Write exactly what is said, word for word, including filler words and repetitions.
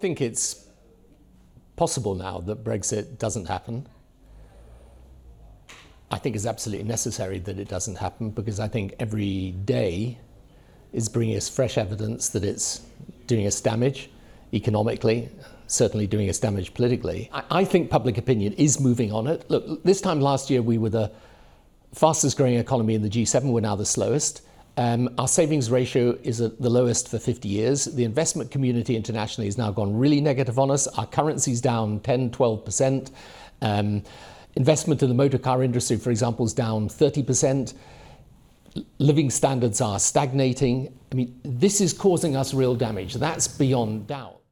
think it's possible now that Brexit doesn't happen. I think it's absolutely necessary that it doesn't happen, because I think every day is bringing us fresh evidence that it's doing us damage economically, certainly doing us damage politically. I, I think public opinion is moving on it. Look, this time last year we were the fastest growing economy in the G seven, we're now the slowest. Um, our savings ratio is at the lowest for fifty years. The investment community internationally has now gone really negative on us. Our currency's down ten, twelve percent. Um, investment in the motor car industry, for example, is down thirty percent. Living standards are stagnating. I mean, this is causing us real damage. That's beyond doubt.